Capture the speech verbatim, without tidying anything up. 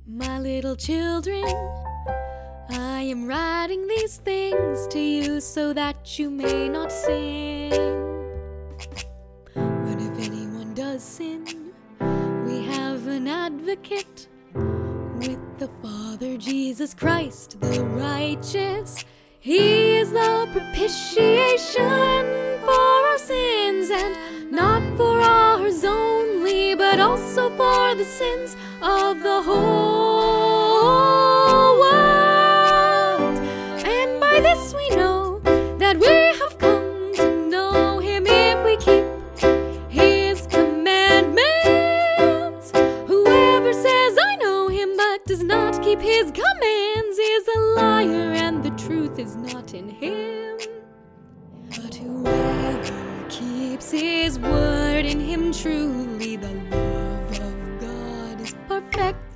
My little children, I am writing these things to you so that you may not sin. But if anyone does sin, we have an advocate with the Father, Jesus Christ the righteous. He is the propitiation for our sins, and not for ours only, but also for the sins of the whole world. And by this we know that we have come to know Him if we keep His commandments. Whoever says, I know Him, but does not keep His commands is a liar, and the truth is not in him. But whoever keeps His word, in him truly the love of God is perfect.